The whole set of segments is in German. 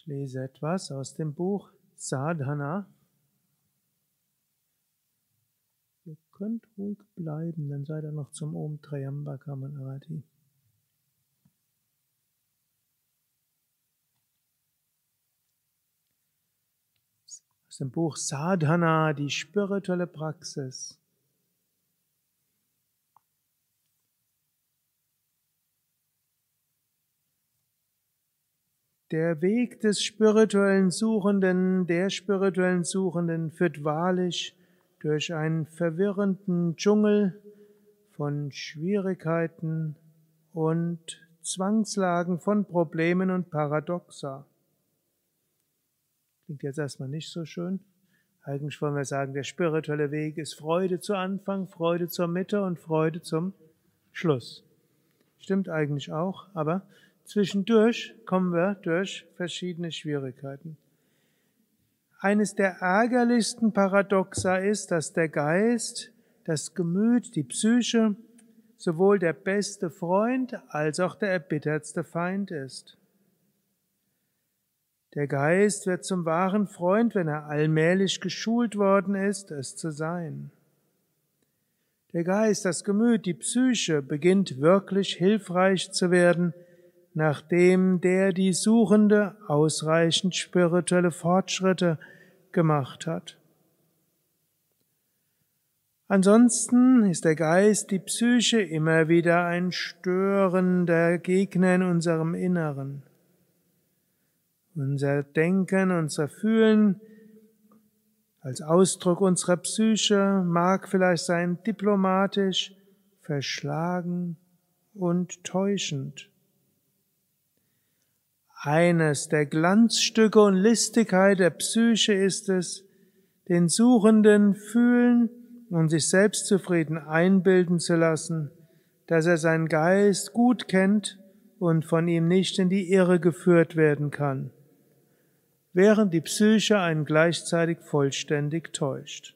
Ich lese etwas aus dem Buch Sadhana. Ihr könnt ruhig bleiben, dann seid ihr noch zum Om Triambaka Manarati. Aus dem Buch Sadhana, die spirituelle Praxis. Der Weg des spirituellen Suchenden, der spirituellen Suchenden führt wahrlich durch einen verwirrenden Dschungel von Schwierigkeiten und Zwangslagen von Problemen und Paradoxa. Klingt jetzt erstmal nicht so schön. Eigentlich wollen wir sagen, der spirituelle Weg ist Freude zu Anfang, Freude zur Mitte und Freude zum Schluss. Stimmt eigentlich auch, aber zwischendurch kommen wir durch verschiedene Schwierigkeiten. Eines der ärgerlichsten Paradoxa ist, dass der Geist, das Gemüt, die Psyche sowohl der beste Freund als auch der erbittertste Feind ist. Der Geist wird zum wahren Freund, wenn er allmählich geschult worden ist, es zu sein. Der Geist, das Gemüt, die Psyche beginnt wirklich hilfreich zu werden, nachdem die Suchende ausreichend spirituelle Fortschritte gemacht hat. Ansonsten ist der Geist, die Psyche immer wieder ein störender Gegner in unserem Inneren. Unser Denken, unser Fühlen als Ausdruck unserer Psyche mag vielleicht sein diplomatisch, verschlagen und täuschend. Eines der Glanzstücke und Listigkeit der Psyche ist es, den Suchenden fühlen und sich selbstzufrieden einbilden zu lassen, dass er seinen Geist gut kennt und von ihm nicht in die Irre geführt werden kann, während die Psyche einen gleichzeitig vollständig täuscht.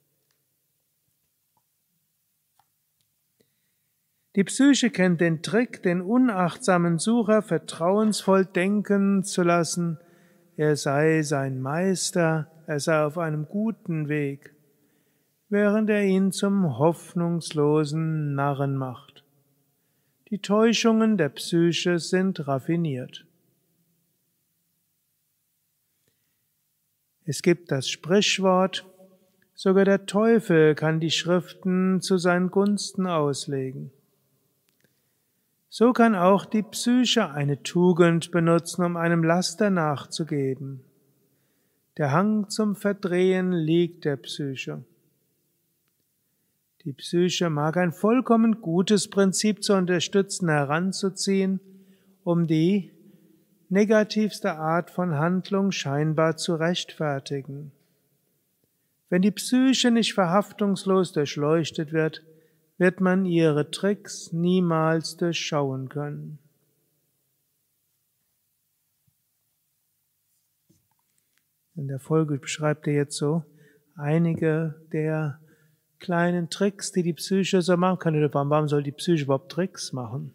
Die Psyche kennt den Trick, den unachtsamen Sucher vertrauensvoll denken zu lassen, er sei sein Meister, er sei auf einem guten Weg, während er ihn zum hoffnungslosen Narren macht. Die Täuschungen der Psyche sind raffiniert. Es gibt das Sprichwort, sogar der Teufel kann die Schriften zu seinen Gunsten auslegen. So kann auch die Psyche eine Tugend benutzen, um einem Laster nachzugeben. Der Hang zum Verdrehen liegt der Psyche. Die Psyche mag ein vollkommen gutes Prinzip zu unterstützen, heranzuziehen, um die negativste Art von Handlung scheinbar zu rechtfertigen. Wenn die Psyche nicht verhaftungslos durchleuchtet wird man ihre Tricks niemals durchschauen können. In der Folge beschreibt er jetzt so einige der kleinen Tricks, die die Psyche so machen kann. Warum soll die Psyche überhaupt Tricks machen?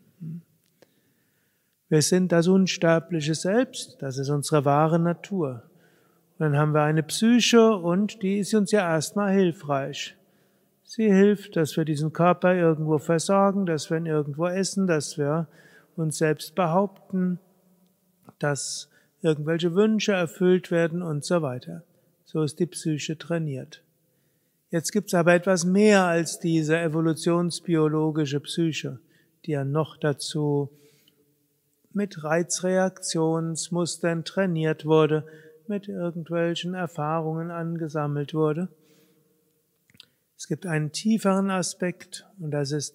Wir sind das unsterbliche Selbst, das ist unsere wahre Natur. Und dann haben wir eine Psyche und die ist uns ja erstmal hilfreich. Sie hilft, dass wir diesen Körper irgendwo versorgen, dass wir ihn irgendwo essen, dass wir uns selbst behaupten, dass irgendwelche Wünsche erfüllt werden und so weiter. So ist die Psyche trainiert. Jetzt gibt es aber etwas mehr als diese evolutionsbiologische Psyche, die ja noch dazu mit Reizreaktionsmustern trainiert wurde, mit irgendwelchen Erfahrungen angesammelt wurde. Es gibt einen tieferen Aspekt und das ist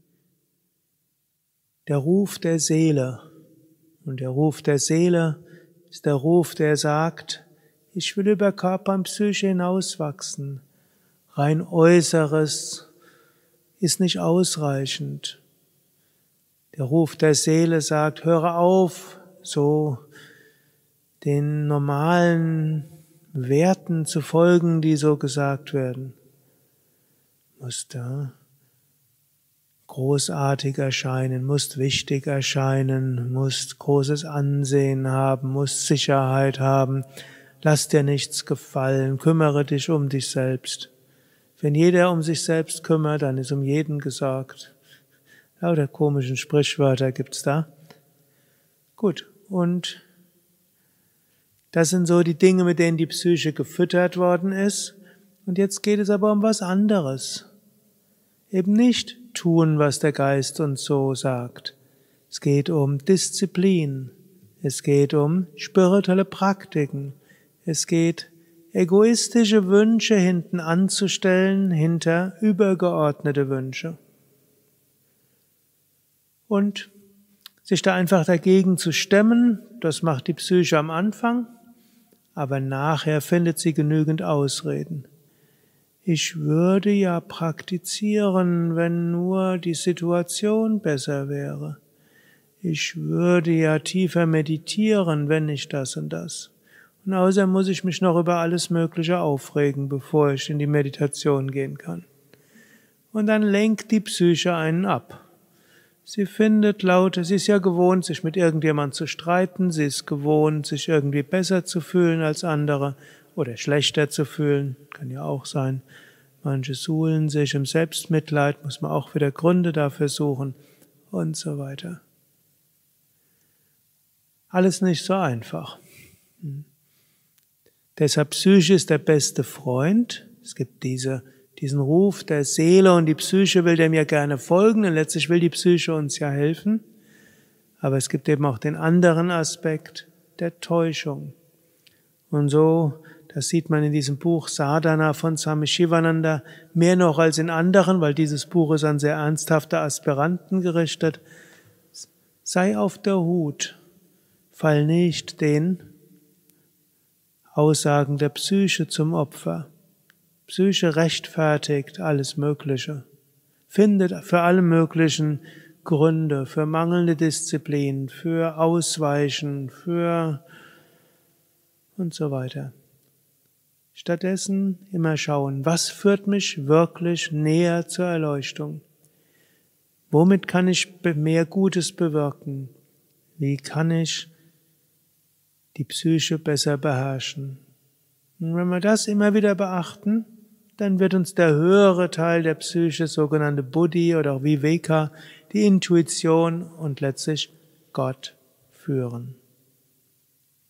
der Ruf der Seele. Und der Ruf der Seele ist der Ruf, der sagt, ich will über Körper und Psyche hinauswachsen. Rein Äußeres ist nicht ausreichend. Der Ruf der Seele sagt, höre auf, so den normalen Werten zu folgen, die so gesagt werden. Du musst großartig erscheinen, musst wichtig erscheinen, musst großes Ansehen haben, musst Sicherheit haben, lass dir nichts gefallen, kümmere dich um dich selbst. Wenn jeder um sich selbst kümmert, dann ist um jeden gesorgt. Lauter komischen Sprichwörter gibt's da. Gut, und das sind so die Dinge, mit denen die Psyche gefüttert worden ist. Und jetzt geht es aber um was anderes. Eben nicht tun, was der Geist uns so sagt. Es geht um Disziplin. Es geht um spirituelle Praktiken. Es geht, egoistische Wünsche hinten anzustellen, hinter übergeordnete Wünsche. Und sich da einfach dagegen zu stemmen, das macht die Psyche am Anfang, aber nachher findet sie genügend Ausreden. Ich würde ja praktizieren, wenn nur die Situation besser wäre. Ich würde ja tiefer meditieren, wenn ich das und das. Und außerdem muss ich mich noch über alles Mögliche aufregen, bevor ich in die Meditation gehen kann. Und dann lenkt die Psyche einen ab. Sie ist ja gewohnt, sich mit irgendjemandem zu streiten, sie ist gewohnt, sich irgendwie besser zu fühlen als andere oder schlechter zu fühlen, kann ja auch sein. Manche suhlen sich im Selbstmitleid, muss man auch wieder Gründe dafür suchen und so weiter. Alles nicht so einfach. Deshalb Psyche ist der beste Freund. Es gibt diesen Ruf der Seele und die Psyche will dem ja gerne folgen und letztlich will die Psyche uns ja helfen. Aber es gibt eben auch den anderen Aspekt der Täuschung. Und so, das sieht man in diesem Buch Sadhana von Swami Shivananda mehr noch als in anderen, weil dieses Buch ist an sehr ernsthafte Aspiranten gerichtet. Sei auf der Hut, fall nicht den Aussagen der Psyche zum Opfer. Psyche rechtfertigt alles Mögliche, findet für alle möglichen Gründe, für mangelnde Disziplin, für Ausweichen, für und so weiter. Stattdessen immer schauen, was führt mich wirklich näher zur Erleuchtung? Womit kann ich mehr Gutes bewirken? Wie kann ich die Psyche besser beherrschen? Und wenn wir das immer wieder beachten, dann wird uns der höhere Teil der Psyche, sogenannte Buddhi oder auch Viveka, die Intuition und letztlich Gott führen.